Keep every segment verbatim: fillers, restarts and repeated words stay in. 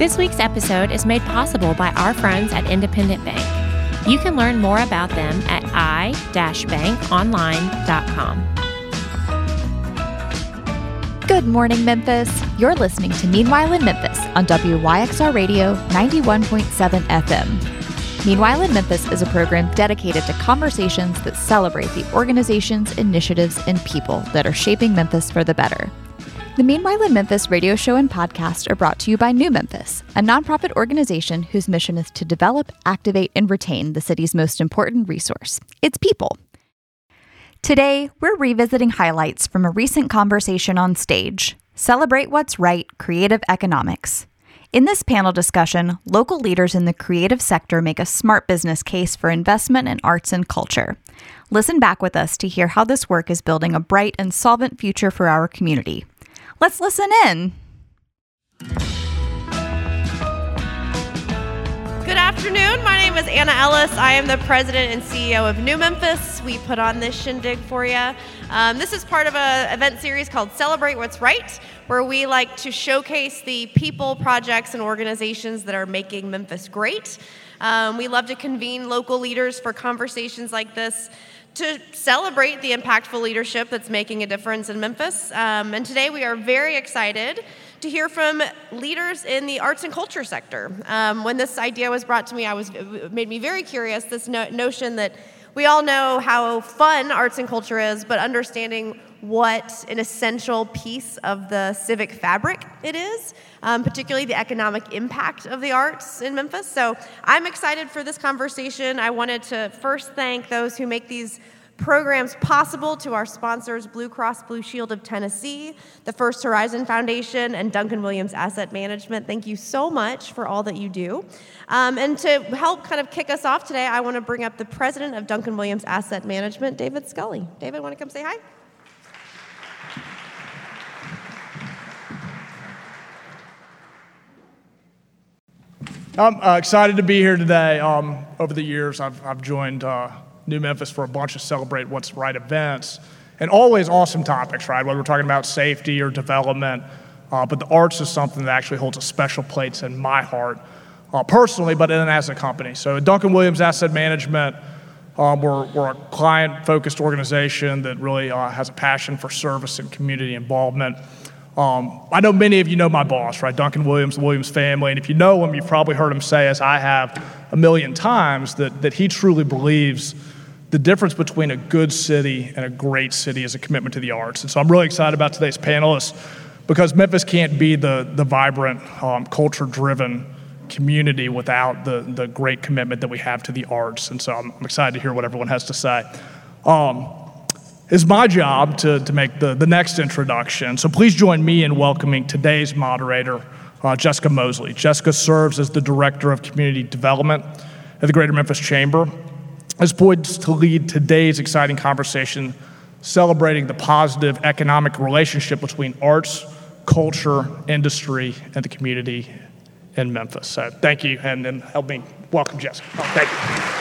This week's episode is made possible by our friends at Independent Bank. You can learn more about them at i dash bank online dot com. Good morning, Memphis. You're listening to Meanwhile in Memphis on W Y X R Radio ninety-one point seven F M. Meanwhile in Memphis is a program dedicated to conversations that celebrate the organizations, initiatives, and people that are shaping Memphis for the better. The Meanwhile in Memphis radio show and podcast are brought to you by New Memphis, a nonprofit organization whose mission is to develop, activate, and retain the city's most important resource, its people. Today, we're revisiting highlights from a recent conversation on stage, Celebrate What's Right, Creative Economics. In this panel discussion, local leaders in the creative sector make a smart business case for investment in arts and culture. Listen back with us to hear how this work is building a bright and solvent future for our community. Let's listen in. Good afternoon. My name is Anna Ellis. I am the president and C E O of New Memphis. We put on this shindig for you. Um, this is part of an event series called Celebrate What's Right, where we like to showcase the people, projects, and organizations that are making Memphis great. Um, we love to convene local leaders for conversations like this to celebrate the impactful leadership that's making a difference in Memphis. Um, and today we are very excited to hear from leaders in the arts and culture sector. Um, when this idea was brought to me, I was it made me very curious, this no- notion that we all know how fun arts and culture is, but understanding what an essential piece of the civic fabric it is, um, particularly the economic impact of the arts in Memphis. So I'm excited for this conversation. I wanted to first thank those who make these programs possible, to our sponsors, Blue Cross Blue Shield of Tennessee, the First Horizon Foundation, and Duncan Williams Asset Management. Thank you so much for all that you do. Um, and to help kind of kick us off today, I want to bring up the president of Duncan Williams Asset Management, David Scully. David, want to come say hi? I'm uh, excited to be here today. Um, over the years, I've, I've joined uh, New Memphis for a bunch of Celebrate What's Right events, and always awesome topics, right? Whether we're talking about safety or development, uh, but the arts is something that actually holds a special place in my heart, uh, personally, but then as a company. So at Duncan Williams Asset Management, um, we're, we're a client-focused organization that really uh, has a passion for service and community involvement. Um, I know many of you know my boss, right? Duncan Williams, the Williams family, and if you know him, you've probably heard him say, as I have a million times, that, that he truly believes the difference between a good city and a great city is a commitment to the arts. And so I'm really excited about today's panelists, because Memphis can't be the, the vibrant, um, culture-driven community without the, the great commitment that we have to the arts. And so I'm, I'm excited to hear what everyone has to say. Um, It's my job to, to make the, the next introduction. So please join me in welcoming today's moderator, uh, Jessica Mosley. Jessica serves as the Director of Community Development at the Greater Memphis Chamber, is poised to lead today's exciting conversation celebrating the positive economic relationship between arts, culture, industry, and the community in Memphis. So thank you, and then help me welcome Jessica. Oh, thank you.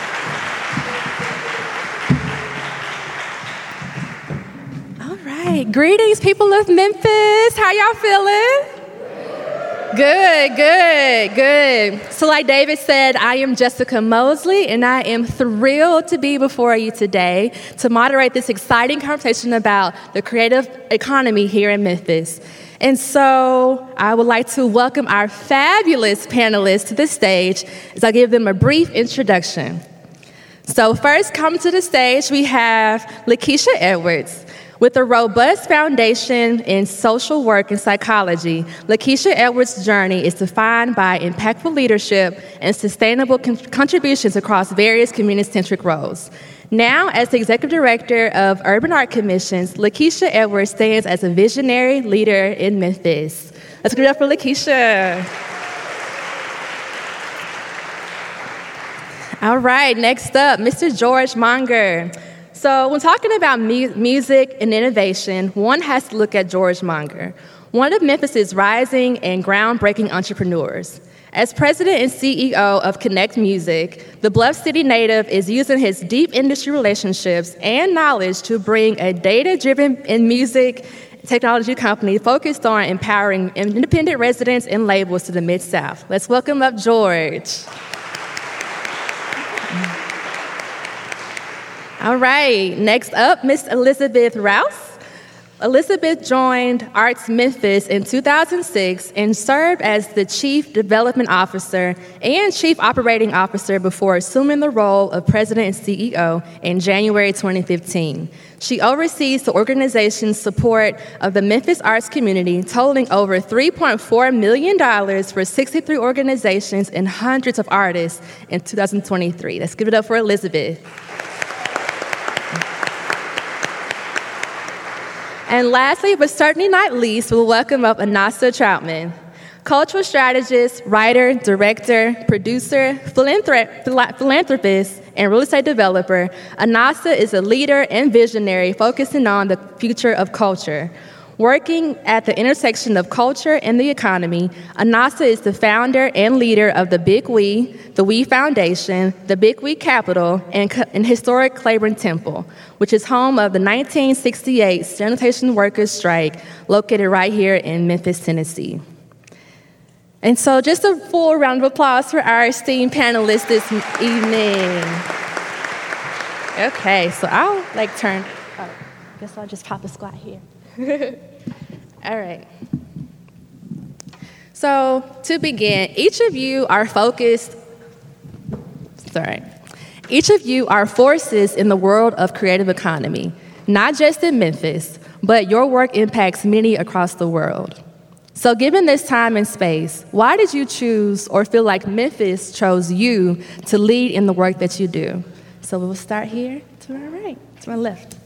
Greetings, people of Memphis. How y'all feeling? Good, good, good. So like David said, I am Jessica Mosley, and I am thrilled to be before you today to moderate this exciting conversation about the creative economy here in Memphis. And so I would like to welcome our fabulous panelists to the stage as I give them a brief introduction. So first, come to the stage, we have Lakeisha Edwards. With a robust foundation in social work and psychology, Lakeisha Edwards' journey is defined by impactful leadership and sustainable con- contributions across various community-centric roles. Now, as the Executive Director of Urban Art Commissions, Lakeisha Edwards stands as a visionary leader in Memphis. Let's give it up for Lakeisha. All right, next up, Mister George Monger. So So when talking about mu- music and innovation, one has to look at George Monger, one of Memphis's rising and groundbreaking entrepreneurs. As president and C E O of Connect Music, the Bluff City native is using his deep industry relationships and knowledge to bring a data-driven in music technology company focused on empowering independent residents and labels to the Mid-South. Let's welcome up George. All right, next up, Miss Elizabeth Rouse. Elizabeth joined Arts Memphis in two thousand six and served as the Chief Development Officer and Chief Operating Officer before assuming the role of President and C E O in January twenty fifteen. She oversees the organization's support of the Memphis arts community, totaling over three point four million dollars for sixty-three organizations and hundreds of artists in two thousand twenty-three. Let's give it up for Elizabeth. And lastly, but certainly not least, we'll welcome up Anasa Troutman, cultural strategist, writer, director, producer, philanthrop- philanthropist, and real estate developer. Anasa is a leader and visionary focusing on the future of culture. Working at the intersection of culture and the economy, Anasa is the founder and leader of the Big We, the We Foundation, the Big We Capital, and, and historic Claiborne Temple, which is home of the nineteen sixty-eight sanitation workers strike, located right here in Memphis, Tennessee. And so just a full round of applause for our esteemed panelists this evening. Okay, so I'll like turn, oh, I guess I'll just pop a squat here. All right. So to begin, each of you are focused, sorry, each of you are forces in the world of creative economy, not just in Memphis, but your work impacts many across the world. So given this time and space, why did you choose or feel like Memphis chose you to lead in the work that you do? So we'll start here to my right, to my left.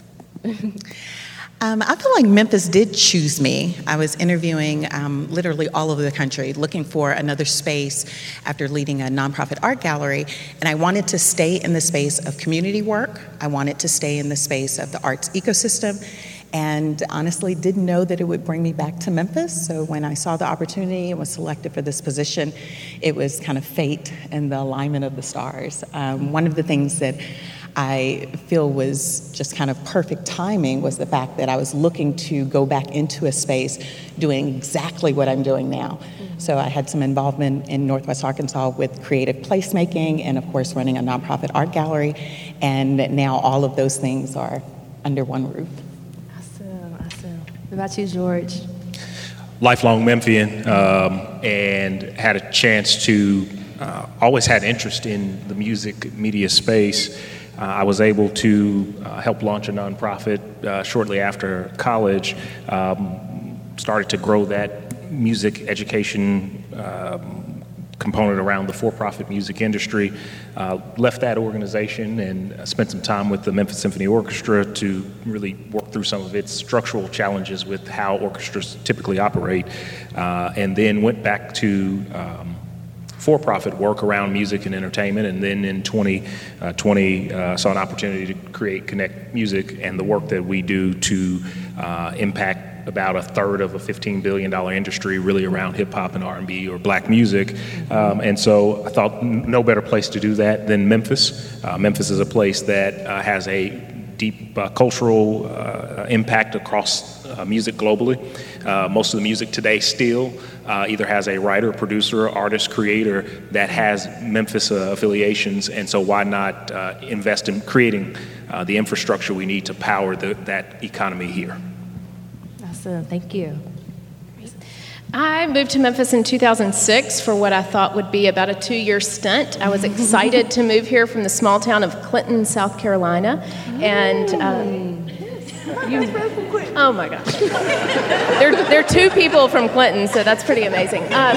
Um, I feel like Memphis did choose me. I was interviewing um, literally all over the country, looking for another space after leading a nonprofit art gallery, and I wanted to stay in the space of community work. I wanted to stay in the space of the arts ecosystem, and honestly didn't know that it would bring me back to Memphis. So when I saw the opportunity and was selected for this position, it was kind of fate and the alignment of the stars. Um, one of the things that I feel was just kind of perfect timing was the fact that I was looking to go back into a space doing exactly what I'm doing now. Mm-hmm. So I had some involvement in Northwest Arkansas with creative placemaking and, of course, running a nonprofit art gallery. And now all of those things are under one roof. Awesome, awesome. What about you, George? Lifelong Memphian, um, and had a chance to, uh, always had interest in the music media space. Uh, I was able to uh, help launch a nonprofit uh, shortly after college, um, started to grow that music education um, component around the for-profit music industry, uh, left that organization and spent some time with the Memphis Symphony Orchestra to really work through some of its structural challenges with how orchestras typically operate, uh, and then went back to um, for-profit work around music and entertainment, and then in twenty twenty uh, saw an opportunity to create Connect Music and the work that we do to uh, impact about a third of a fifteen billion dollars industry really around hip-hop and R and B or black music. Um, and so I thought no better place to do that than Memphis. Uh, Memphis is a place that uh, has a deep uh, cultural uh, impact across uh, music globally. Uh, most of the music today still uh, either has a writer, producer, artist, creator that has Memphis uh, affiliations, and so why not uh, invest in creating uh, the infrastructure we need to power the, that economy here. Awesome, thank you. I moved to Memphis in two thousand six for what I thought would be about a two-year stint. I was excited to move here from the small town of Clinton, South Carolina, and um, you, oh my gosh, there, there are two people from Clinton, so that's pretty amazing. Um,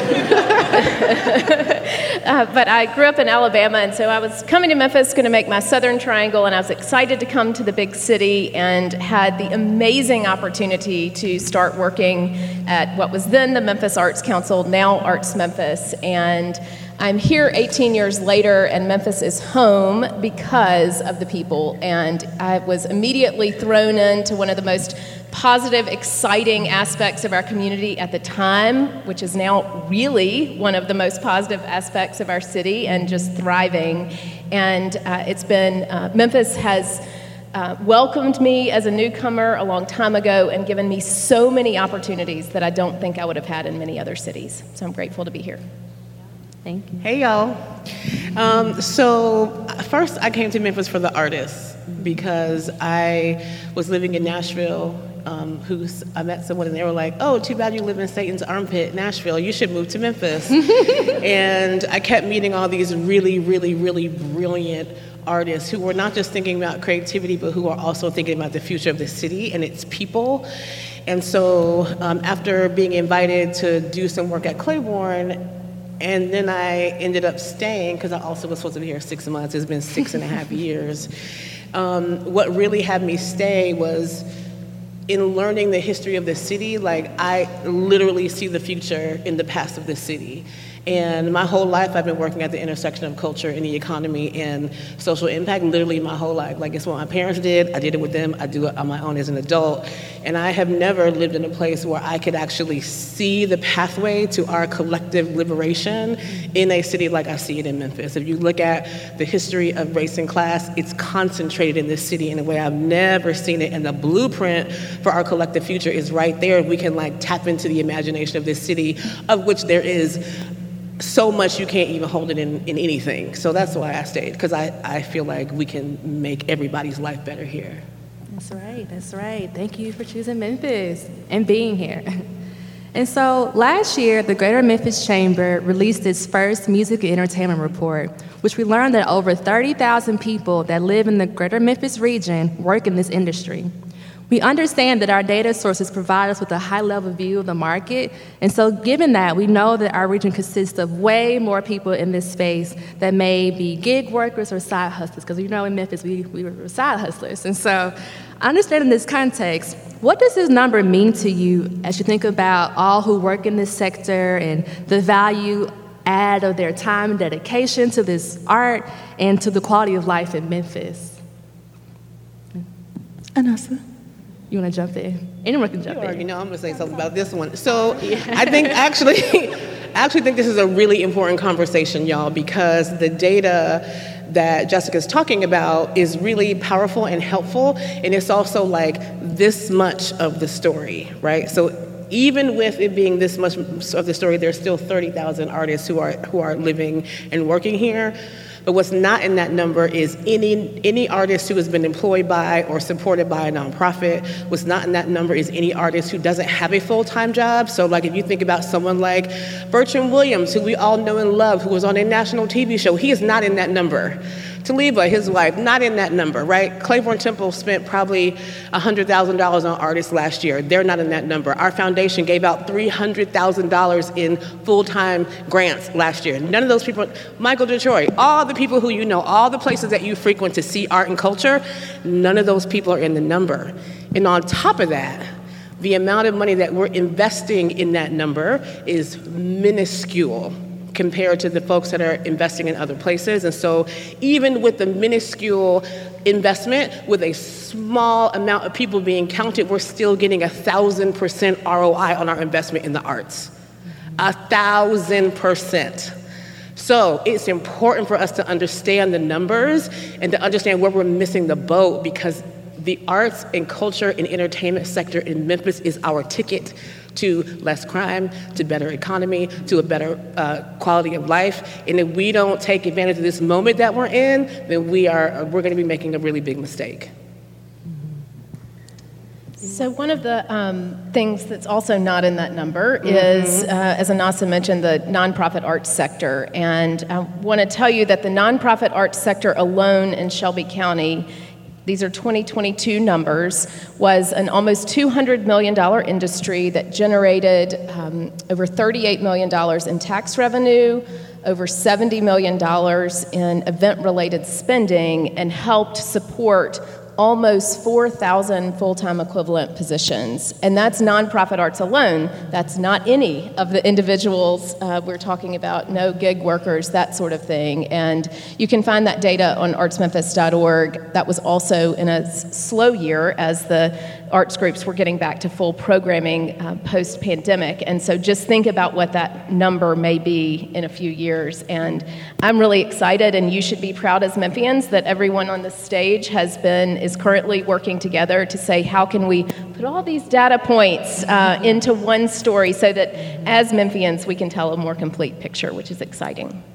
uh, but I grew up in Alabama, and so I was coming to Memphis, going to make my Southern Triangle, and I was excited to come to the big city, and had the amazing opportunity to start working at what was then the Memphis Arts Council, now Arts Memphis, and I'm here eighteen years later, and Memphis is home because of the people. And I was immediately thrown into one of the most positive, exciting aspects of our community at the time, which is now really one of the most positive aspects of our city and just thriving. And uh, it's been, uh, Memphis has uh, welcomed me as a newcomer a long time ago and given me so many opportunities that I don't think I would have had in many other cities. So I'm grateful to be here. Thank you. Hey, y'all. Um, so first, I came to Memphis for the artists because I was living in Nashville. Um, who's I met someone and they were like, "Oh, too bad you live in Satan's armpit, Nashville. You should move to Memphis." And I kept meeting all these really, really, really brilliant artists who were not just thinking about creativity, but who are also thinking about the future of the city and its people. And so, um, after being invited to do some work at Claiborne, and then I ended up staying because I also was supposed to be here six months. It's been six and a half years. Um, what really had me stay was in learning the history of the city. Like, I literally see the future in the past of the city. And my whole life, I've been working at the intersection of culture and the economy and social impact, literally my whole life. Like, it's what my parents did. I did it with them. I do it on my own as an adult. And I have never lived in a place where I could actually see the pathway to our collective liberation in a city like I see it in Memphis. If you look at the history of race and class, it's concentrated in this city in a way I've never seen it. And the blueprint for our collective future is right there. We can, like, tap into the imagination of this city, of which there is so much you can't even hold it in, in anything. So that's why I stayed, because I, I feel like we can make everybody's life better here. That's right, that's right. Thank you for choosing Memphis and being here. And so last year, the Greater Memphis Chamber released its first music and entertainment report, which we learned that over thirty thousand people that live in the Greater Memphis region work in this industry. We understand that our data sources provide us with a high-level view of the market, and so given that, we know that our region consists of way more people in this space that may be gig workers or side hustlers, because you know in Memphis we, we were side hustlers. And so, understanding this context, what does this number mean to you as you think about all who work in this sector and the value add of their time and dedication to this art and to the quality of life in Memphis? Anasa? You want to jump in? Anyone can jump you in. already know I'm going to say something about this one. So I think actually, I actually think this is a really important conversation, y'all, because the data that Jessica's talking about is really powerful and helpful, and it's also like this much of the story, right? So even with it being this much of the story, there's still thirty thousand artists who are who are living and working here. But what's not in that number is any any artist who has been employed by or supported by a nonprofit. What's not in that number is any artist who doesn't have a full-time job. So like if you think about someone like Bertrand Williams, who we all know and love, who was on a national T V show, he is not in that number. Taliba, his wife, not in that number, right? Claiborne Temple spent probably one hundred thousand dollars on artists last year. They're not in that number. Our foundation gave out three hundred thousand dollars in full-time grants last year. None of those people, Michael Detroit, all the people who you know, all the places that you frequent to see art and culture, none of those people are in the number. And on top of that, the amount of money that we're investing in that number is minuscule compared to the folks that are investing in other places. And so even with the minuscule investment, with a small amount of people being counted, we're still getting a thousand percent R O I on our investment in the arts. A thousand percent. So it's important for us to understand the numbers and to understand where we're missing the boat, because the arts and culture and entertainment sector in Memphis is our ticket to less crime, to better economy, to a better uh, quality of life. And if we don't take advantage of this moment that we're in, then we are we're going to be making a really big mistake. So one of the um, things that's also not in that number mm-hmm. is, uh, as Anasa mentioned, the nonprofit arts sector. And I want to tell you that the nonprofit arts sector alone in Shelby County, these are twenty twenty-two numbers, was an almost two hundred million dollars industry that generated um, over thirty-eight million dollars in tax revenue, over seventy million dollars in event-related spending, and helped support almost four thousand full-time equivalent positions. And that's nonprofit arts alone. That's not any of the individuals uh, we're talking about, no gig workers, that sort of thing. And you can find that data on arts memphis dot org. That was also in a s- slow year as the arts groups were getting back to full programming uh, post-pandemic. And so just think about what that number may be in a few years. And I'm really excited, and you should be proud as Memphians that everyone on the stage has been, is currently working together to say, how can we put all these data points uh, into one story so that as Memphians we can tell a more complete picture, which is exciting.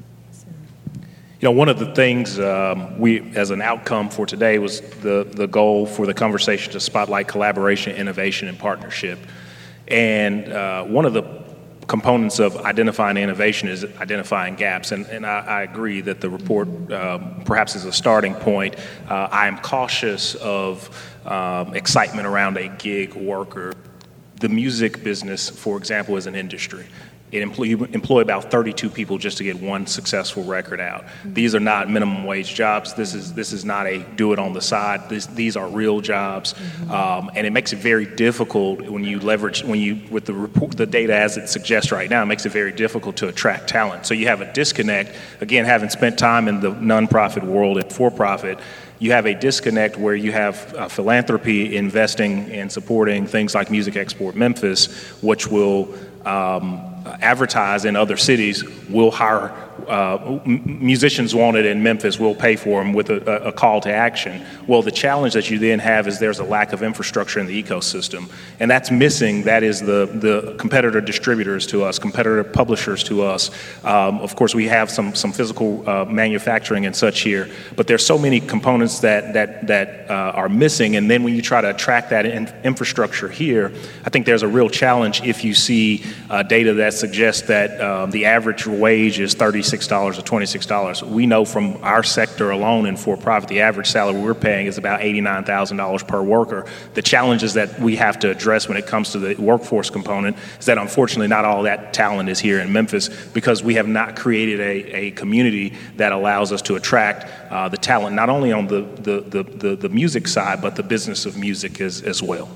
You know, one of the things um, we, as an outcome for today, was the, the goal for the conversation to spotlight collaboration, innovation, and partnership. And uh, one of the components of identifying innovation is identifying gaps. And, and I, I agree that the report um, perhaps is a starting point. Uh, I am cautious of um, excitement around a gig worker. The music business, for example, is an industry. It employ, employ about thirty-two people just to get one successful record out. These are not minimum wage jobs. This is this is not a do it on the side. This, these are real jobs, um, and it makes it very difficult when you leverage when you with the report, the data as it suggests right now. It makes it very difficult to attract talent. So you have a disconnect. Again, having spent time in the nonprofit world and for-profit, you have a disconnect where you have uh, philanthropy investing and supporting things like Music Export Memphis, which will um, advertise in other cities. We'll hire uh, m- musicians wanted in Memphis, we'll pay for them with a, a call to action. Well, the challenge that you then have is there's a lack of infrastructure in the ecosystem, and that's missing. That is the, the competitor distributors to us, competitor publishers to us. Um, of course, we have some some physical uh, manufacturing and such here, but there's so many components that that that uh, are missing. And then when you try to attract that in infrastructure here, I think there's a real challenge if you see uh, data that suggests that um, the average wage is thirty-six dollars or twenty-six dollars. We know from our sector alone in for-profit, the average salary we're paying is about eighty-nine thousand dollars per worker. The challenges that we have to address when it comes to the workforce component is that unfortunately not all that talent is here in Memphis because we have not created a, a community that allows us to attract uh, the talent, not only on the, the, the, the, the music side, but the business of music as, as well.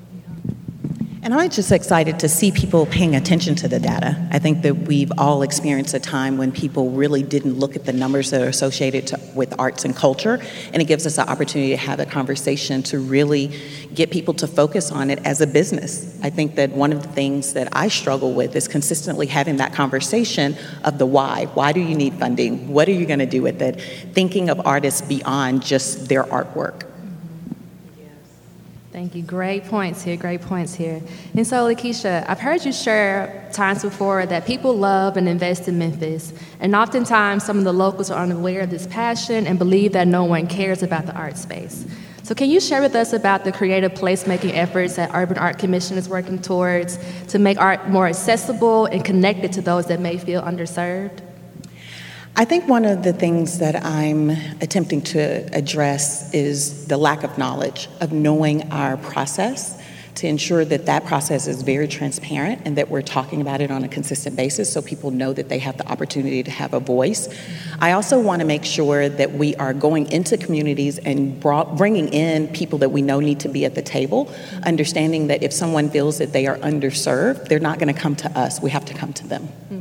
And I'm just excited to see people paying attention to the data. I think that we've all experienced a time when people really didn't look at the numbers that are associated to, with arts and culture, and it gives us an opportunity to have a conversation to really get people to focus on it as a business. I think that one of the things that I struggle with is consistently having that conversation of the why. Why do you need funding? What are you going to do with it? Thinking of artists beyond just their artwork. Thank you. Great points here, great points here. And so, Lakeisha, I've heard you share times before that people love and invest in Memphis, and oftentimes some of the locals are unaware of this passion and believe that no one cares about the art space. So can you share with us about the creative placemaking efforts that Urban Art Commission is working towards to make art more accessible and connected to those that may feel underserved? I think one of the things that I'm attempting to address is the lack of knowledge of knowing our process, to ensure that that process is very transparent and that we're talking about it on a consistent basis so people know that they have the opportunity to have a voice. I also want to make sure that we are going into communities and brought, bringing in people that we know need to be at the table, understanding that if someone feels that they are underserved, they're not going to come to us, we have to come to them. Mm-hmm.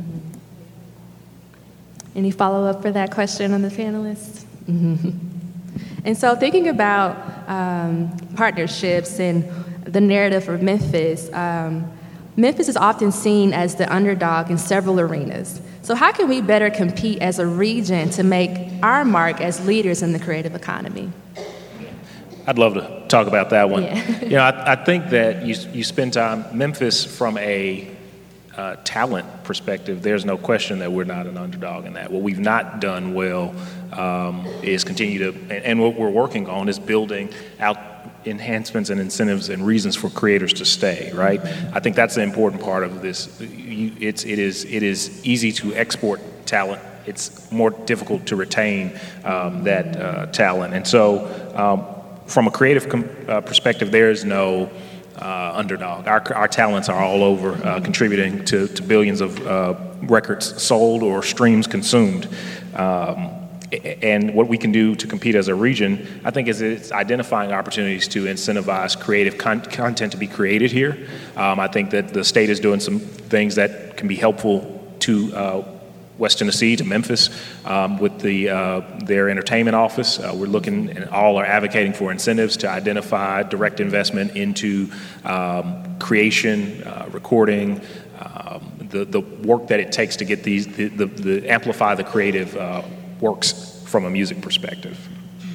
Any follow-up for that question on the panelists? Mm-hmm. And so thinking about um, partnerships and the narrative of Memphis, um, Memphis is often seen as the underdog in several arenas. So how can we better compete as a region to make our mark as leaders in the creative economy? I'd love to talk about that one. Yeah. You know, I, I think that you, you spend time, Memphis from a Uh, talent perspective, there's no question that we're not an underdog in that. What we've not done well um, is continue to, and, and what we're working on is building out enhancements and incentives and reasons for creators to stay, right? I think that's the important part of this. You, it's, it is, it is easy to export talent. It's more difficult to retain um, that uh, talent. And so um, from a creative com- uh, perspective, there is no Uh, underdog. Our, our talents are all over, uh, contributing to, to billions of uh, records sold or streams consumed. Um, and what we can do to compete as a region, I think, is it's identifying opportunities to incentivize creative con- content to be created here. Um, I think that the state is doing some things that can be helpful to uh, West Tennessee, to Memphis, um, with the uh, their entertainment office. Uh, we're looking, and all are advocating for incentives to identify direct investment into um, creation, uh, recording, um, the the work that it takes to get these the the, the amplify the creative uh, works from a music perspective.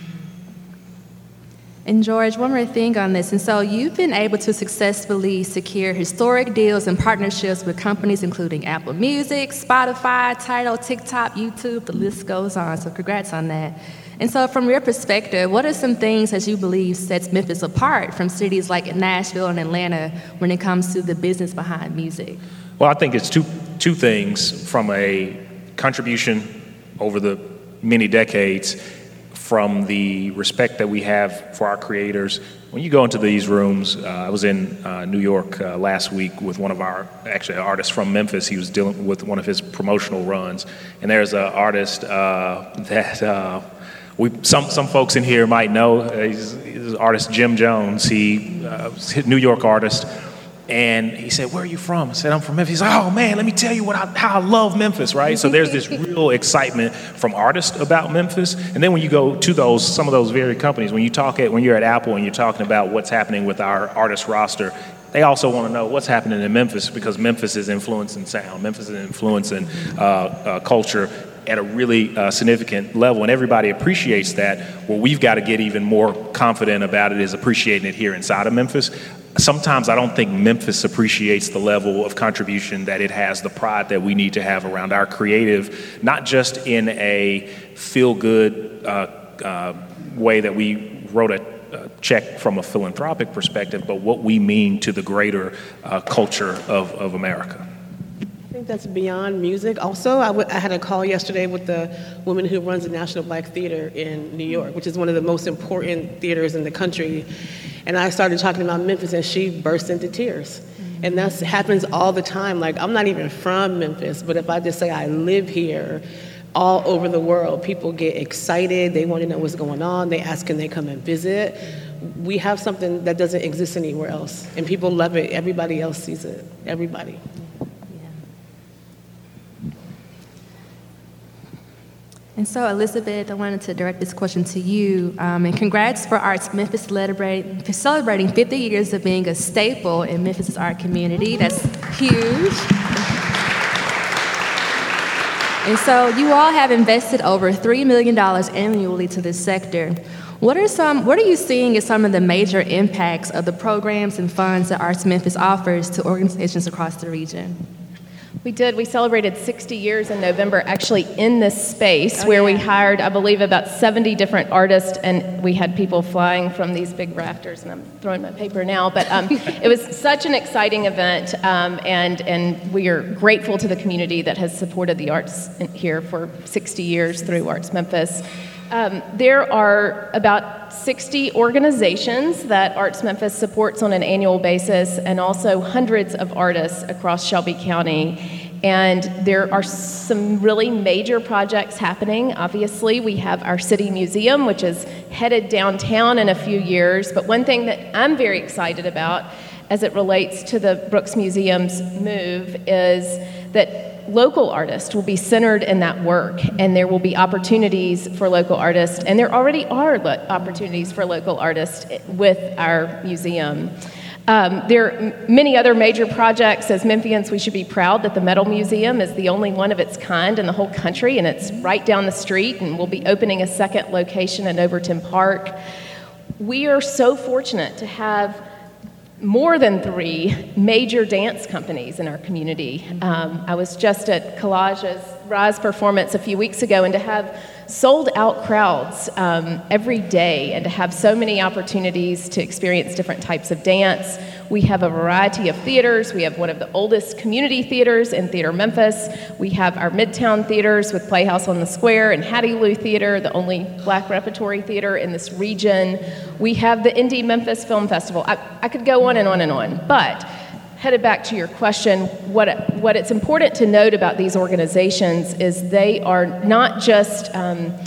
And George, one more thing on this. And so you've been able to successfully secure historic deals and partnerships with companies including Apple Music, Spotify, Tidal, TikTok, YouTube, the list goes on. So congrats on that. And so from your perspective, what are some things that you believe sets Memphis apart from cities like Nashville and Atlanta when it comes to the business behind music? Well, I think it's two two things from a contribution over the many decades, from the respect that we have for our creators. When you go into these rooms, uh, I was in uh, New York uh, last week with one of our, actually an artist from Memphis. He was dealing with one of his promotional runs. And there's an artist uh, that uh, we some some folks in here might know. Uh, he's, he's artist Jim Jones. He uh, a New York artist. And he said, "Where are you from?" I said, "I'm from Memphis." He's like, "Oh man, let me tell you what I, how I love Memphis," right? So there's this real excitement from artists about Memphis. And then when you go to those, some of those very companies, when you talk at, when you're at Apple and you're talking about what's happening with our artist roster, they also want to know what's happening in Memphis, because Memphis is influencing sound. Memphis is influencing uh, uh, culture at a really uh, significant level, and everybody appreciates that. What we've got to get even more confident about it is appreciating it here inside of Memphis. Sometimes I don't think Memphis appreciates the level of contribution that it has, the pride that we need to have around our creative, not just in a feel-good uh, uh, way that we wrote a uh, check from a philanthropic perspective, but what we mean to the greater uh, culture of, of America. I think that's beyond music. Also, I, w- I had a call yesterday with the woman who runs the National Black Theater in New York, which is one of the most important theaters in the country. And I started talking about Memphis, and she burst into tears. Mm-hmm. And that happens all the time. Like, I'm not even from Memphis, but if I just say I live here, all over the world, people get excited. They want to know what's going on. They ask, can they come and visit? We have something that doesn't exist anywhere else, and people love it. Everybody else sees it. Everybody. And so, Elizabeth, I wanted to direct this question to you. Um, and congrats for Arts Memphis celebrate, for celebrating fifty years of being a staple in Memphis' art community. That's huge. And so, you all have invested over three million dollars annually to this sector. What are some? What are you seeing as some of the major impacts of the programs and funds that Arts Memphis offers to organizations across the region? We did. We celebrated sixty years in November, actually in this space, oh, where yeah. we hired, I believe, about seventy different artists, and we had people flying from these big rafters, and I'm throwing my paper now, but um, it was such an exciting event, um, and, and we are grateful to the community that has supported the arts in here for sixty years through Arts Memphis. Um, there are about sixty organizations that Arts Memphis supports on an annual basis, and also hundreds of artists across Shelby County. And there are some really major projects happening. Obviously, we have our city museum, which is headed downtown in a few years. But one thing that I'm very excited about as it relates to the Brooks Museum's move is that local artists will be centered in that work, and there will be opportunities for local artists, and there already are lo- opportunities for local artists with our museum. Um, there are m- many other major projects. As Memphians, we should be proud that the Metal Museum is the only one of its kind in the whole country, and it's right down the street, and we'll be opening a second location in Overton Park. We are so fortunate to have more than three major dance companies in our community. Um, I was just at Collage's Rise performance a few weeks ago, and to have sold out crowds um, every day, and to have so many opportunities to experience different types of dance. We have a variety of theaters. We have one of the oldest community theaters in Theater Memphis. We have our Midtown theaters with Playhouse on the Square and Hattie Lou Theater, the only black repertory theater in this region. We have the Indie Memphis Film Festival. I, I could go on and on and on, but headed back to your question, what, what it's important to note about these organizations is they are not just um,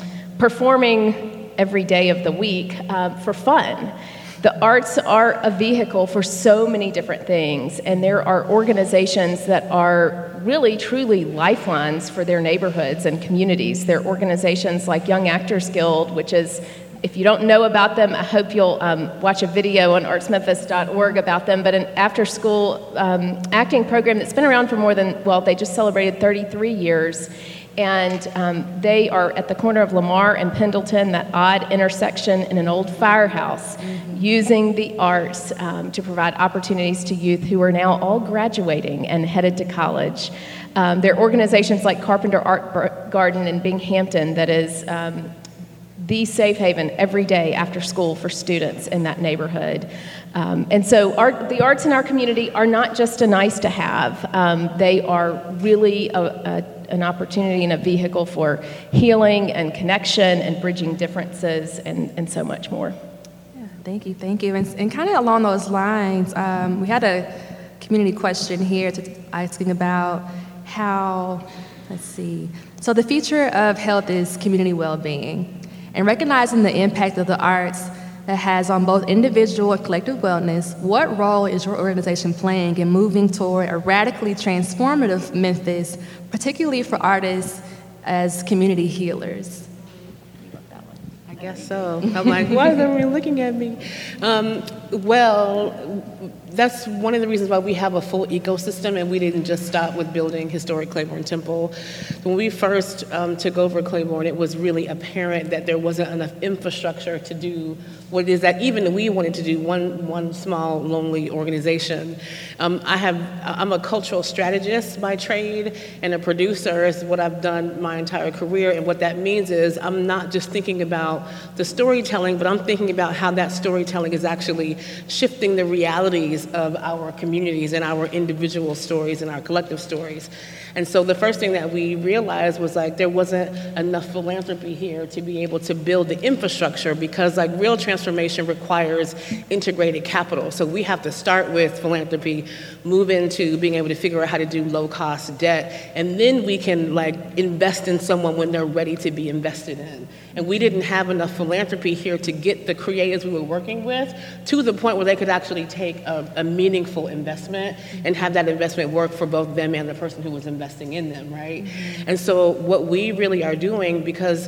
performing every day of the week uh, for fun. The arts are a vehicle for so many different things, and there are organizations that are really, truly lifelines for their neighborhoods and communities. There are organizations like Young Actors Guild, which is, if you don't know about them, I hope you'll um, watch a video on arts memphis dot org about them, but an after-school um, acting program that's been around for more than, well, they just celebrated thirty-three years. And um, they are at the corner of Lamar and Pendleton, that odd intersection in an old firehouse, mm-hmm. using the arts um, to provide opportunities to youth who are now all graduating and headed to college. Um, there are organizations like Carpenter Art Garden in Binghamton that is um, the safe haven every day after school for students in that neighborhood. Um, and so art, the arts in our community are not just a nice to have. Um, they are really a, a an opportunity and a vehicle for healing and connection and bridging differences and, and so much more. Yeah, thank you, thank you. And, and kind of along those lines, um, we had a community question here to, asking about how, let's see, so the future of health is community well-being, and recognizing the impact of the arts that has on both individual and collective wellness, what role is your organization playing in moving toward a radically transformative Memphis, particularly for artists as community healers? I guess so. I'm like, why is everyone looking at me? Um, well, that's one of the reasons why we have a full ecosystem, and we didn't just stop with building historic Claiborne Temple. When we first um, took over Claiborne, it was really apparent that there wasn't enough infrastructure to do what it is that even we wanted to do, one one small, lonely organization. Um, I have, I'm a cultural strategist by trade, and a producer is what I've done my entire career, and what that means is I'm not just thinking about the storytelling, but I'm thinking about how that storytelling is actually shifting the realities of our communities and our individual stories and our collective stories. And so the first thing that we realized was like there wasn't enough philanthropy here to be able to build the infrastructure, because like real transformation requires integrated capital. So we have to start with philanthropy, move into being able to figure out how to do low cost debt, and then we can like invest in someone when they're ready to be invested in. And we didn't have enough philanthropy here to get the creatives we were working with to the point where they could actually take a, a meaningful investment and have that investment work for both them and the person who was investing in them, right? Mm-hmm. And so what we really are doing, because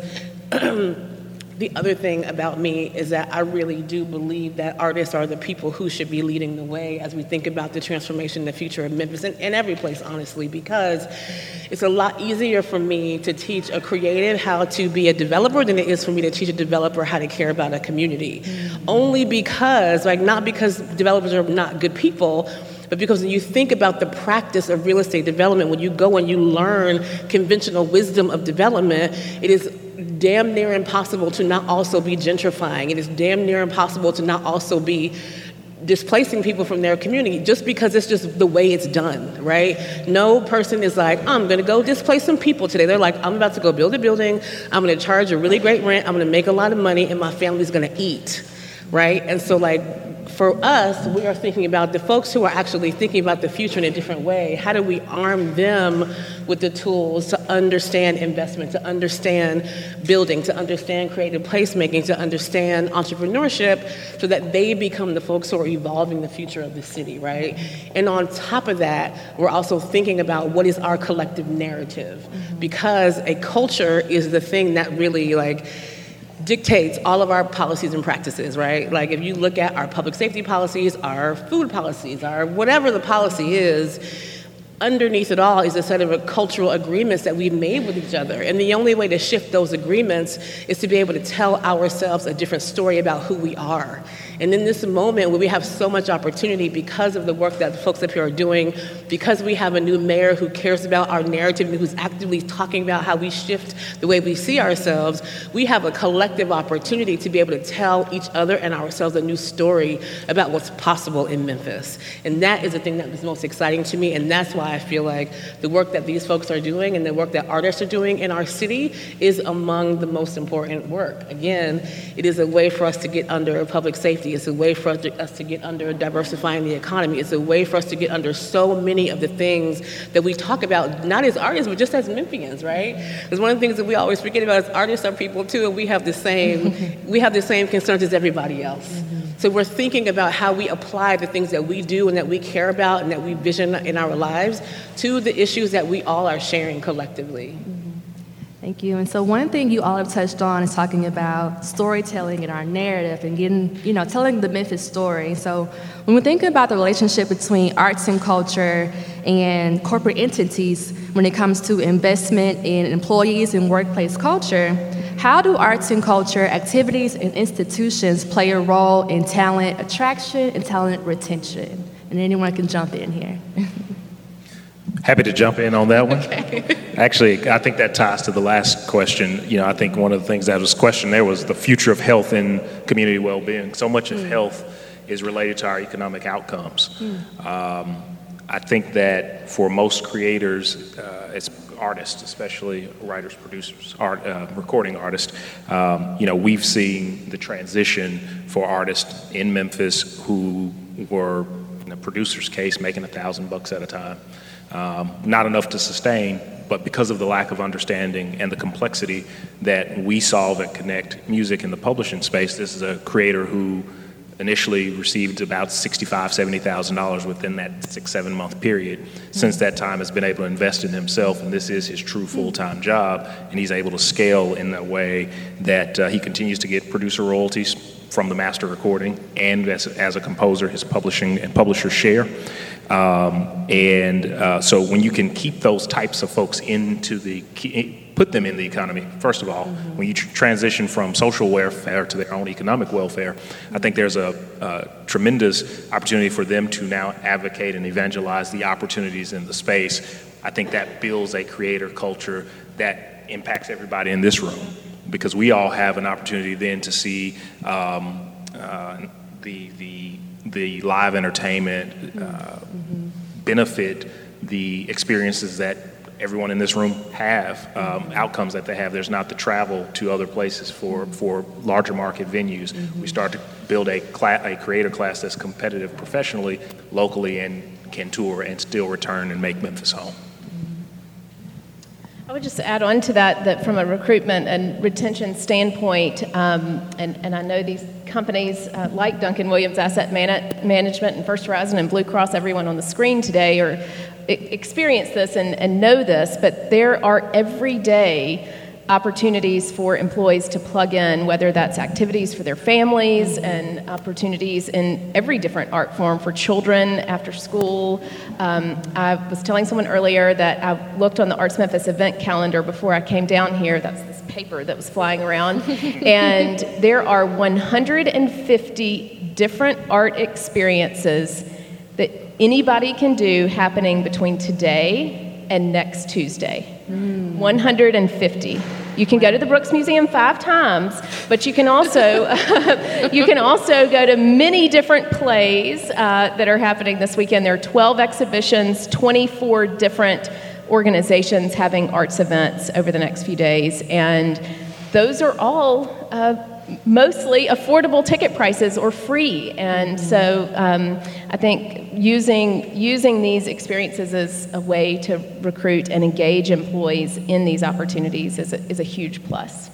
the other thing about me is that I really do believe that artists are the people who should be leading the way as we think about the transformation in the future of Memphis, and, and every place, honestly, because it's a lot easier for me to teach a creative how to be a developer than it is for me to teach a developer how to care about a community. Mm-hmm. Only because, like, not because developers are not good people, but because when you think about the practice of real estate development, when you go and you learn conventional wisdom of development, it is damn near impossible to not also be gentrifying. It is damn near impossible to not also be displacing people from their community just because it's just the way it's done, right? No person is like, I'm gonna go displace some people today. They're like, I'm about to go build a building, I'm gonna charge a really great rent, I'm gonna make a lot of money, and my family's gonna eat, right? And so like, for us, we are thinking about the folks who are actually thinking about the future in a different way. How do we arm them with the tools to understand investment, to understand building, to understand creative placemaking, to understand entrepreneurship, so that they become the folks who are evolving the future of the city, right? And on top of that, we're also thinking about what is our collective narrative, mm-hmm. because a culture is the thing that really like dictates all of our policies and practices, right? Like if you look at our public safety policies, our food policies, our whatever the policy is, underneath it all is a set of cultural agreements that we've made with each other. And the only way to shift those agreements is to be able to tell ourselves a different story about who we are. And in this moment where we have so much opportunity because of the work that the folks up here are doing, because we have a new mayor who cares about our narrative and who's actively talking about how we shift the way we see ourselves, we have a collective opportunity to be able to tell each other and ourselves a new story about what's possible in Memphis. And that is the thing that was most exciting to me, and that's why I feel like the work that these folks are doing and the work that artists are doing in our city is among the most important work. Again, it is a way for us to get under public safety. It's a way for us to, us to get under diversifying the economy. It's a way for us to get under so many of the things that we talk about, not as artists, but just as Memphians, right? Because one of the things that we always forget about is artists are people too, and we have the same, we have the same concerns as everybody else. Mm-hmm. So we're thinking about how we apply the things that we do and that we care about and that we vision in our lives to the issues that we all are sharing collectively. Mm-hmm. Thank you. And so one thing you all have touched on is talking about storytelling and our narrative and getting, you know, telling the Memphis story. So when we're thinking about the relationship between arts and culture and corporate entities when it comes to investment in employees and workplace culture, how do arts and culture activities and institutions play a role in talent attraction and talent retention? And anyone can jump in here. Happy to jump in on that one. Okay. Actually, I think that ties to the last question. You know, I think one of the things that was questioned there was the future of health and community well-being. So much of mm. health is related to our economic outcomes. Mm. Um, I think that for most creators, uh, it's artists, especially writers, producers, art, uh, recording artists, um, you know, we've seen the transition for artists in Memphis who were, in a producer's case, making a thousand bucks at a time. Um, not enough to sustain, but because of the lack of understanding and the complexity that we solve and connect music in the publishing space, this is a creator who initially received about sixty-five thousand dollars, seventy thousand dollars within that six, seven month period. Since that time has been able to invest in himself, and this is his true full-time job, and he's able to scale in that way that uh, he continues to get producer royalties from the master recording, and as, as a composer, his publishing and publisher share. Um, and uh, so when you can keep those types of folks into the, put them in the economy, first of all, mm-hmm. when you tr- transition from social welfare to their own economic welfare, I think there's a, a tremendous opportunity for them to now advocate and evangelize the opportunities in the space. I think that builds a creator culture that impacts everybody in this room, because we all have an opportunity then to see um, uh, the the the live entertainment uh, mm-hmm. benefit the experiences that everyone in this room have, um, mm-hmm. outcomes that they have. There's not the travel to other places for, for larger market venues. Mm-hmm. We start to build a, cla- a creator class that's competitive professionally, locally, and can tour and still return and make Memphis home. I would just add on to that, that from a recruitment and retention standpoint, um, and, and I know these companies uh, like Duncan Williams Asset Man- Management and First Horizon and Blue Cross, everyone on the screen today, or I- experience this and, and know this, but there are everyday opportunities for employees to plug in, whether that's activities for their families and opportunities in every different art form for children after school. Um, I was telling someone earlier that I looked on the Arts Memphis event calendar before I came down here. That's this paper that was flying around. And there are one hundred fifty different art experiences that anybody can do happening between today and next Tuesday. Mm. one hundred fifty. You can go to the Brooks Museum five times, but you can also you can also go to many different plays uh, that are happening this weekend. There are twelve exhibitions, twenty-four different organizations having arts events over the next few days, and those are all uh, mostly affordable ticket prices or free. And so um, I think using using these experiences as a way to recruit and engage employees in these opportunities is a, is a huge plus.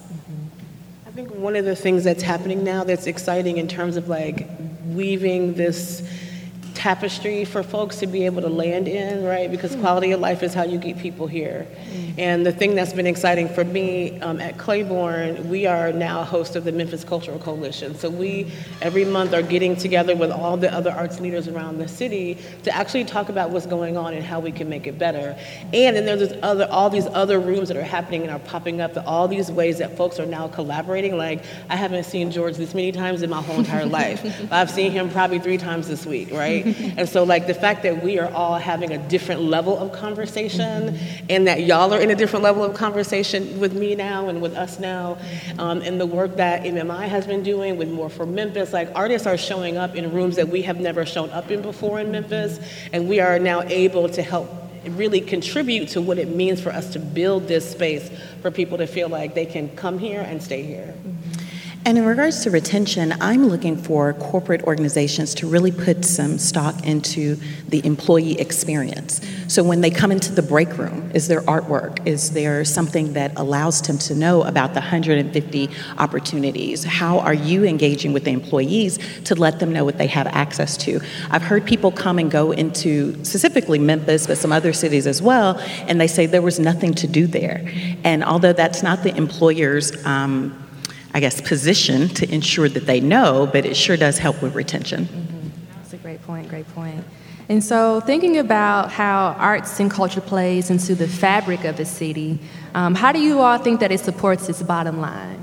I think one of the things that's happening now that's exciting in terms of like weaving this tapestry for folks to be able to land in, right? Because quality of life is how you get people here. Mm. And the thing that's been exciting for me um, at Claiborne, we are now a host of the Memphis Cultural Coalition. So we, every month, are getting together with all the other arts leaders around the city to actually talk about what's going on and how we can make it better. And then there's this other, all these other rooms that are happening and are popping up, all these ways that folks are now collaborating. Like, I haven't seen George this many times in my whole entire life. I've seen him probably three times this week, right? And so like the fact that we are all having a different level of conversation mm-hmm. and that y'all are in a different level of conversation with me now and with us now, um, and the work that M M I has been doing with More for Memphis, like artists are showing up in rooms that we have never shown up in before in Memphis, and we are now able to help really contribute to what it means for us to build this space for people to feel like they can come here and stay here. And in regards to retention, I'm looking for corporate organizations to really put some stock into the employee experience. So when they come into the break room, is there artwork? Is there something that allows them to know about the one hundred fifty opportunities? How are you engaging with the employees to let them know what they have access to? I've heard people come and go into specifically Memphis, but some other cities as well, and they say there was nothing to do there. And although that's not the employer's um, I guess, position to ensure that they know, but it sure does help with retention. Mm-hmm. That's a great point, great point. And so thinking about how arts and culture plays into the fabric of a city, um, how do you all think that it supports its bottom line?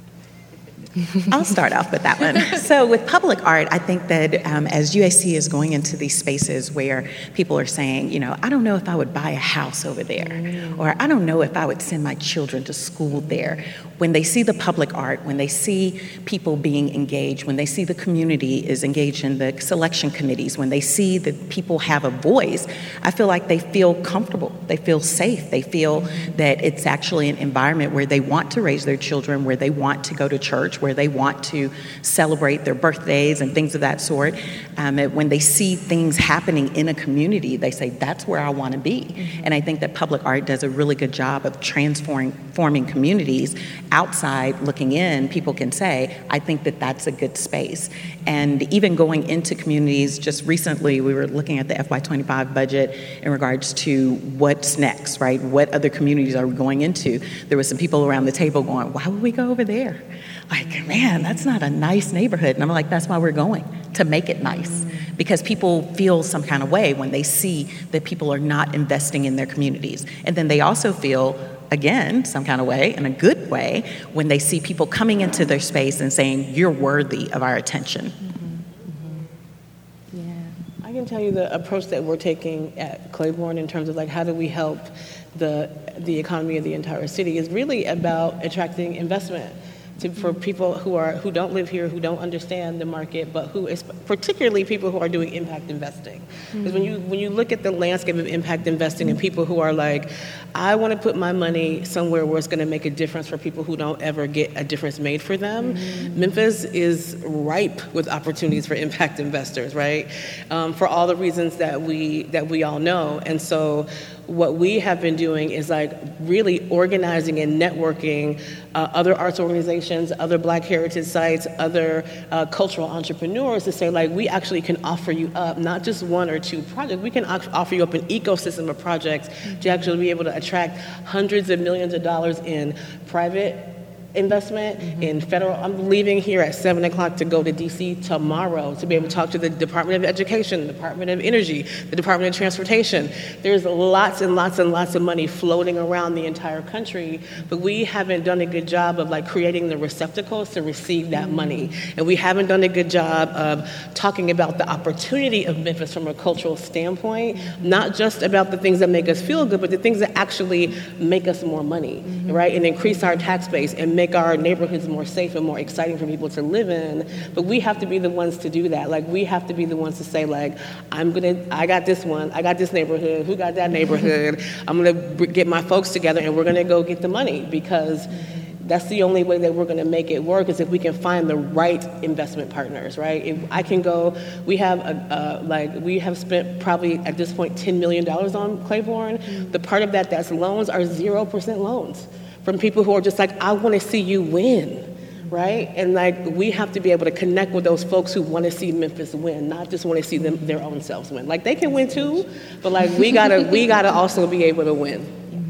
I'll start off with that one. So with public art, I think that um, as U A C is going into these spaces where people are saying, you know, I don't know if I would buy a house over there, mm. or I don't know if I would send my children to school there. When they see the public art, when they see people being engaged, when they see the community is engaged in the selection committees, when they see that people have a voice, I feel like they feel comfortable, they feel safe, they feel that it's actually an environment where they want to raise their children, where they want to go to church, where they want to celebrate their birthdays and things of that sort. Um, when they see things happening in a community, they say, that's where I want to be. Mm-hmm. And I think that public art does a really good job of transforming forming communities. Outside looking in, people can say, I think that that's a good space. And even going into communities, just recently we were looking at the F Y twenty-five budget in regards to what's next, right? What other communities are we going into? There were some people around the table going, why would we go over there? Like, man, that's not a nice neighborhood. And I'm like, that's why we're going, to make it nice. Because people feel some kind of way when they see that people are not investing in their communities. And then they also feel, again, some kind of way, in a good way, when they see people coming into their space and saying, you're worthy of our attention. Mm-hmm. Mm-hmm. Yeah. I can tell you the approach that we're taking at Claiborne in terms of like how do we help the the economy of the entire city is really about attracting investment. To, for people who are who don't live here, who don't understand the market, but who is particularly people who are doing impact investing. Because mm-hmm. when you when you look at the landscape of impact investing and people who are like, I want to put my money somewhere where it's going to make a difference for people who don't ever get a difference made for them, mm-hmm. Memphis is ripe with opportunities for impact investors, right? Um, for all the reasons that we that we all know, and so. What we have been doing is like really organizing and networking uh, other arts organizations, other Black heritage sites, other uh, cultural entrepreneurs to say like we actually can offer you up not just one or two projects, we can offer you up an ecosystem of projects to actually be able to attract hundreds of millions of dollars in private investment mm-hmm. in federal. I'm leaving here at seven o'clock to go to D C tomorrow to be able to talk to the Department of Education, the Department of Energy, the Department of Transportation. There's lots and lots and lots of money floating around the entire country, but we haven't done a good job of like creating the receptacles to receive that mm-hmm. money. And we haven't done a good job of talking about the opportunity of Memphis from a cultural standpoint, mm-hmm. not just about the things that make us feel good, but the things that actually make us more money, mm-hmm. right? And increase our tax base and make make our neighborhoods more safe and more exciting for people to live in, but we have to be the ones to do that. Like, we have to be the ones to say, like, I'm gonna, I got this one, I got this neighborhood, who got that neighborhood? I'm gonna get my folks together and we're gonna go get the money, because that's the only way that we're going to make it work is if we can find the right investment partners, right? If I can go, we have a, uh, like we have spent probably at this point ten million dollars on Claiborne. Mm-hmm. The part of that that's loans are zero percent loans from people who are just like, I want to see you win, right? And like we have to be able to connect with those folks who want to see Memphis win, not just want to see them their own selves win. Like they can win too, but like we gotta we gotta also be able to win.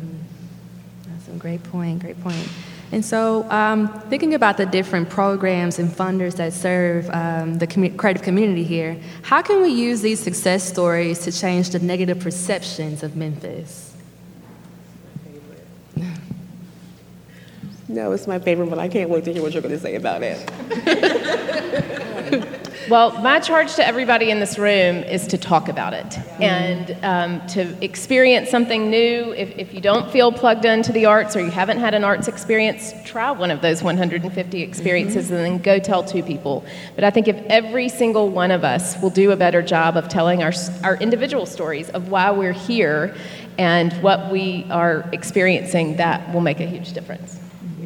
Mm-hmm. That's a great point. Great point. And so um, thinking about the different programs and funders that serve um, the com- creative community here, how can we use these success stories to change the negative perceptions of Memphis? No, it's my favorite, but I can't wait to hear what you're going to say about it. Well, my charge to everybody in this room is to talk about it and um, to experience something new. If, if you don't feel plugged into the arts or you haven't had an arts experience, try one of those one hundred fifty experiences mm-hmm. and then go tell two people. But I think if every single one of us will do a better job of telling our, our individual stories of why we're here and what we are experiencing, that will make a huge difference.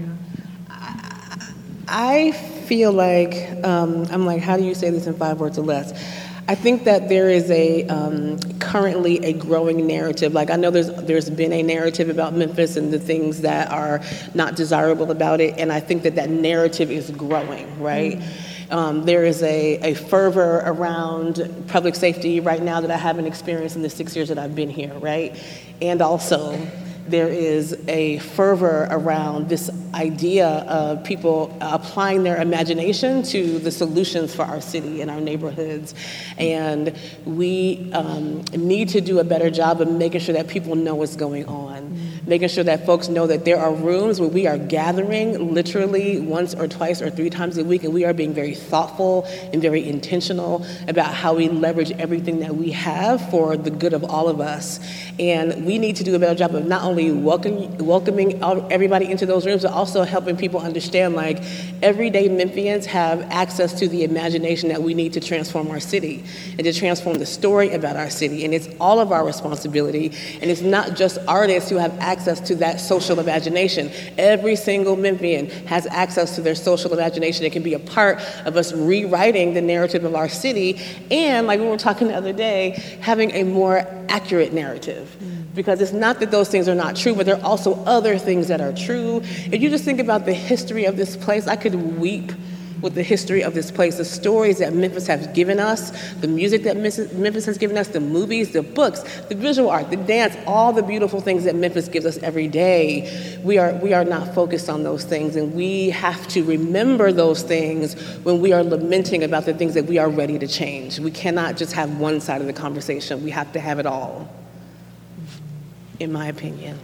I feel like, um, I'm like, how do you say this in five words or less? I think that there is a um, currently a growing narrative. Like I know there's there's been a narrative about Memphis and the things that are not desirable about it, and I think that that narrative is growing, right? Mm-hmm. Um, there is a, a fervor around public safety right now that I haven't experienced in the six years that I've been here, right? And also, there is a fervor around this idea of people applying their imagination to the solutions for our city and our neighborhoods. And we um, need to do a better job of making sure that people know what's going on, mm-hmm. making sure that folks know that there are rooms where we are gathering literally once or twice or three times a week, and we are being very thoughtful and very intentional about how we leverage everything that we have for the good of all of us. And we need to do a better job of not only welcoming, welcoming everybody into those rooms, but also helping people understand, like, everyday Memphians have access to the imagination that we need to transform our city and to transform the story about our city. And it's all of our responsibility. And it's not just artists who have access to that social imagination. Every single Memphian has access to their social imagination. It can be a part of us rewriting the narrative of our city, and, like we were talking the other day, having a more accurate narrative. Because it's not that those things are not true, but there are also other things that are true. If you just think about the history of this place, I could weep with the history of this place, the stories that Memphis has given us, the music that Memphis has given us, the movies, the books, the visual art, the dance, all the beautiful things that Memphis gives us every day. We are, we are not focused on those things, and we have to remember those things when we are lamenting about the things that we are ready to change. We cannot just have one side of the conversation. We have to have it all, in my opinion.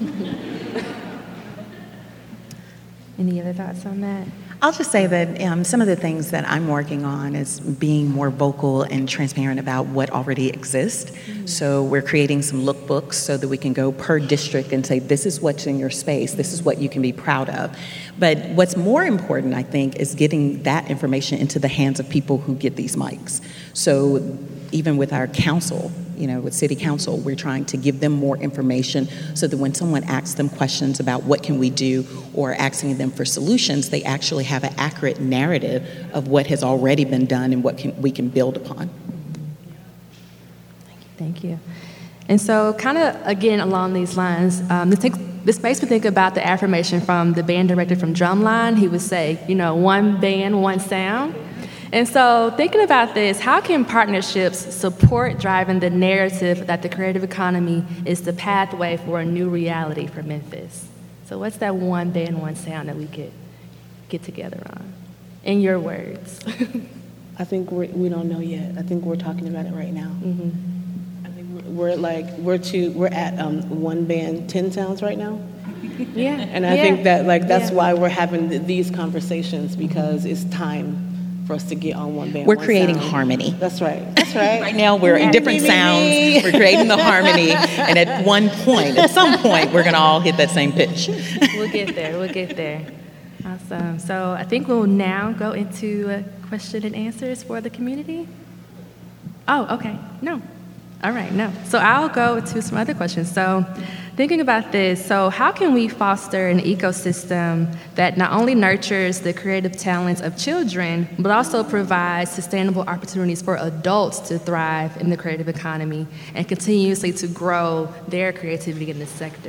Any other thoughts on that? I'll just say that um, some of the things that I'm working on is being more vocal and transparent about what already exists. Mm-hmm. So we're creating some lookbooks so that we can go per district and say, this is what's in your space, this is what you can be proud of. But what's more important, I think, is getting that information into the hands of people who get these mics. So even with our council, you know, with city council, we're trying to give them more information so that when someone asks them questions about what can we do or asking them for solutions, they actually have an accurate narrative of what has already been done and what can, we can build upon. Thank you. Thank you. And so kind of, again, along these lines, um, this, takes, this makes me think about the affirmation from the band director from Drumline. He would say, you know, one band, one sound. And so thinking about this, how can partnerships support driving the narrative that the creative economy is the pathway for a new reality for Memphis? So what's that one band, one sound that we could get together on, in your words? I think we're, we don't know yet. I think we're talking about it right now. Mm-hmm. I think we're, we're like, we're two, we're at um, one band, ten sounds right now. Yeah. And I yeah. think that, like, that's yeah. why we're having th- these conversations, because it's time for us to get on one band. We're one creating sound. harmony. That's right. That's right. Right now we're in different sounds. We're creating the harmony, and at one point, at some point, we're gonna all hit that same pitch. We'll get there. We'll get there. Awesome. So I think we'll now go into a question and answers for the community. Oh, okay. No. All right. No. So I'll go to some other questions. So. Thinking about this, so how can we foster an ecosystem that not only nurtures the creative talents of children, but also provides sustainable opportunities for adults to thrive in the creative economy and continuously to grow their creativity in this sector?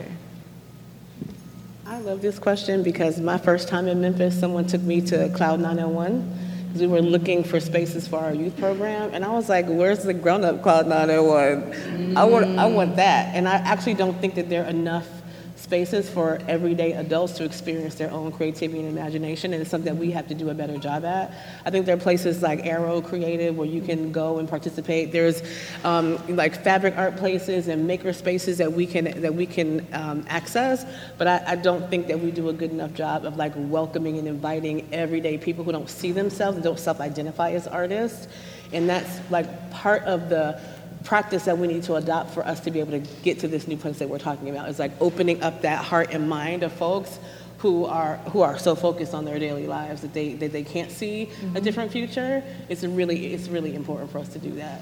I love this question because my first time in Memphis, someone took me to Cloud nine oh one. We were looking for spaces for our youth program, and I was like, where's the grown-up Cloud nine oh one? Mm. I want I want that. And I actually don't think that there are enough spaces for everyday adults to experience their own creativity and imagination, and it's something that we have to do a better job at. I think there are places like Arrow Creative where you can go and participate. There's um, like fabric art places and maker spaces that we can that we can um, access, but I, I don't think that we do a good enough job of like welcoming and inviting everyday people who don't see themselves and don't self-identify as artists, and that's like part of the practice that we need to adopt for us to be able to get to this new place that we're talking about. Is like opening up that heart and mind of folks who are who are so focused on their daily lives that they that they can't see mm-hmm. a different future. It's a really it's really important for us to do that.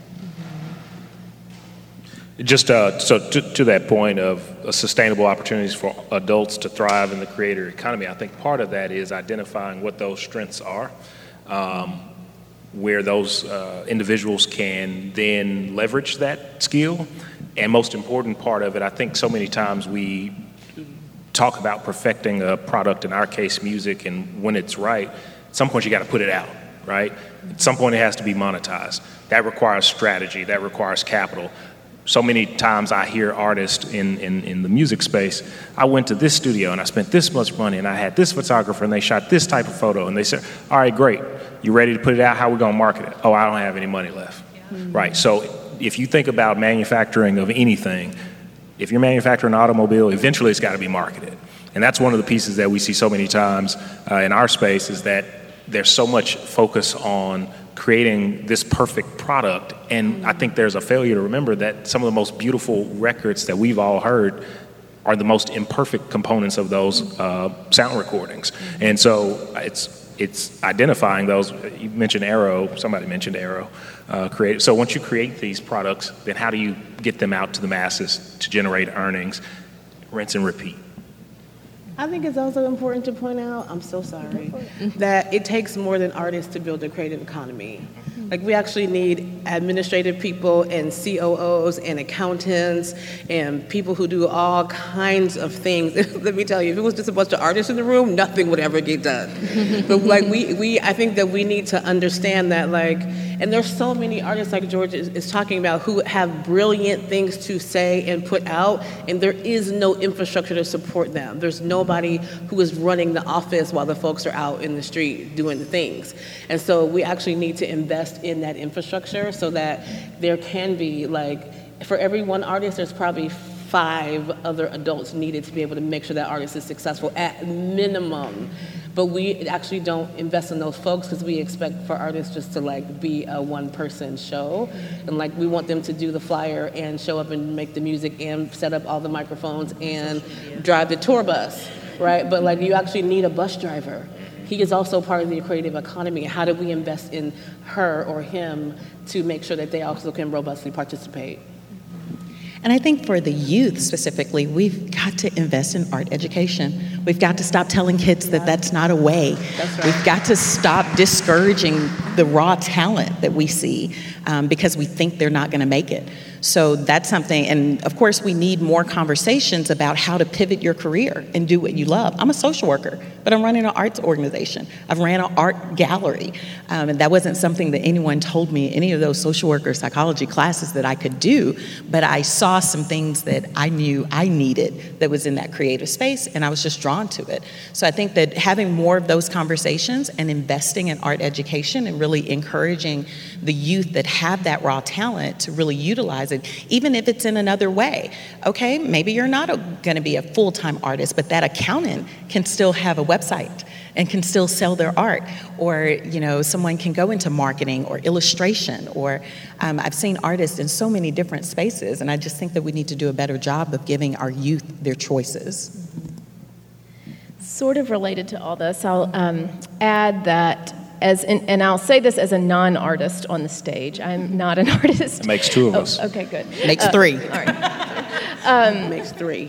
Just uh, so to, to that point of uh, sustainable opportunities for adults to thrive in the creator economy, I think part of that is identifying what those strengths are. Um, where those uh, individuals can then leverage that skill. And most important part of it, I think so many times we talk about perfecting a product, in our case music, and when it's right, at some point you got to put it out, right? At some point it has to be monetized. That requires strategy, that requires capital. So many times I hear artists in, in, in the music space, I went to this studio and I spent this much money and I had this photographer and they shot this type of photo, and they said, all right, great, you ready to put it out? How are we gonna market it? Oh, I don't have any money left. Yeah. Right, so if you think about manufacturing of anything, if you're manufacturing an automobile, eventually it's gotta be marketed. And that's one of the pieces that we see so many times uh, in our space, is that there's so much focus on creating this perfect product, and I think there's a failure to remember that some of the most beautiful records that we've all heard are the most imperfect components of those uh, sound recordings. And so it's it's identifying those. You mentioned Arrow, somebody mentioned Arrow uh, creative. So once you create these products, then how do you get them out to the masses to generate earnings? Rinse and repeat. I think it's also important to point out, I'm so sorry, that it takes more than artists to build a creative economy. Like, we actually need administrative people and C O Os and accountants and people who do all kinds of things. Let me tell you, if it was just a bunch of artists in the room, nothing would ever get done. But like we, we, I think that we need to understand that, like, and there's so many artists like George is, is talking about who have brilliant things to say and put out, and there is no infrastructure to support them. There's nobody who is running the office while the folks are out in the street doing the things. And so we actually need to invest in that infrastructure so that there can be, like, for every one artist, there's probably five other adults needed to be able to make sure that artist is successful at minimum. But we actually don't invest in those folks because we expect for artists just to, like, be a one-person show. And, like, we want them to do the flyer and show up and make the music and set up all the microphones and drive the tour bus, right? But, like, you actually need a bus driver. He is also part of the creative economy. How do we invest in her or him to make sure that they also can robustly participate? And I think for the youth specifically, we've got to invest in art education. We've got to stop telling kids that that's not a way. That's right. We've got to stop discouraging the raw talent that we see um, because we think they're not going to make it. So that's something, and of course we need more conversations about how to pivot your career and do what you love. I'm a social worker, but I'm running an arts organization. I've ran an art gallery, um, and that wasn't something that anyone told me, any of those social worker psychology classes, that I could do, but I saw some things that I knew I needed that was in that creative space, and I was just drawn to it. So I think that having more of those conversations and investing in art education and really encouraging the youth that have that raw talent to really utilize it, even if it's in another way. Okay, maybe you're not going to be a full-time artist, but that accountant can still have a website and can still sell their art. Or, you know, someone can go into marketing or illustration, or um, I've seen artists in so many different spaces, and I just think that we need to do a better job of giving our youth their choices. Sort of related to all this, I'll um, add that As in, and I'll say this as a non-artist on the stage. I'm not an artist. It makes two of oh, us. Okay, good. Makes uh, three. All right. Um, makes three.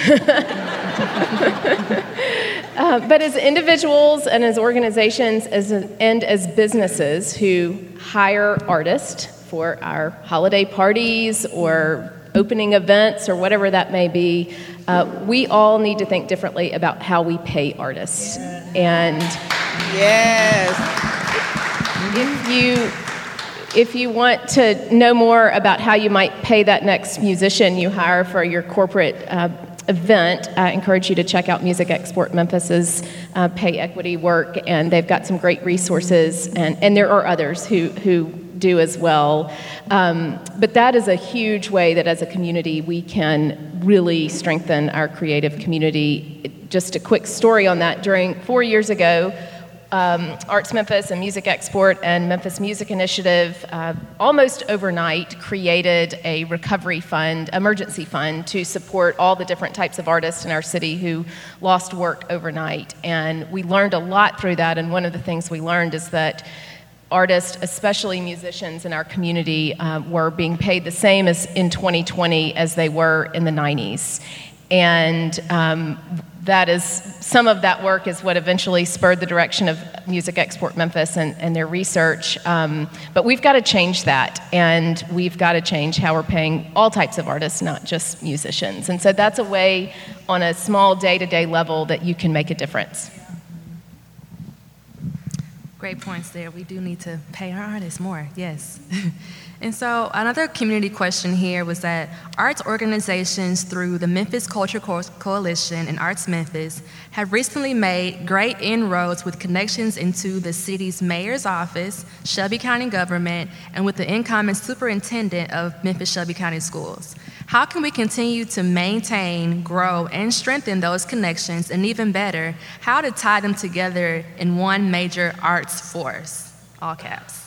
uh, but as individuals and as organizations as a, and as businesses who hire artists for our holiday parties or opening events or whatever that may be, uh, we all need to think differently about how we pay artists. And yes. If you if you want to know more about how you might pay that next musician you hire for your corporate uh, event, I encourage you to check out Music Export Memphis's uh, pay equity work, and they've got some great resources, and, and there are others who, who do as well. Um, but that is a huge way that as a community we can really strengthen our creative community. It, just a quick story on that. During four years ago, Um, Arts Memphis and Music Export and Memphis Music Initiative uh, almost overnight created a recovery fund, emergency fund, to support all the different types of artists in our city who lost work overnight. And we learned a lot through that, and one of the things we learned is that artists, especially musicians in our community, uh, were being paid the same as in twenty twenty as they were in the nineties. And um, that is, some of that work is what eventually spurred the direction of Music Export Memphis and, and their research. Um, but we've got to change that, and we've got to change how we're paying all types of artists, not just musicians. And so that's a way on a small day-to-day level that you can make a difference. Great points there. We do need to pay our artists more, yes. And so another community question here was that arts organizations through the Memphis Culture Co- Coalition and Arts Memphis have recently made great inroads with connections into the city's mayor's office, Shelby County government, and with the incoming superintendent of Memphis Shelby County Schools. How can we continue to maintain, grow, and strengthen those connections, and even better, how to tie them together in one major arts force? All caps.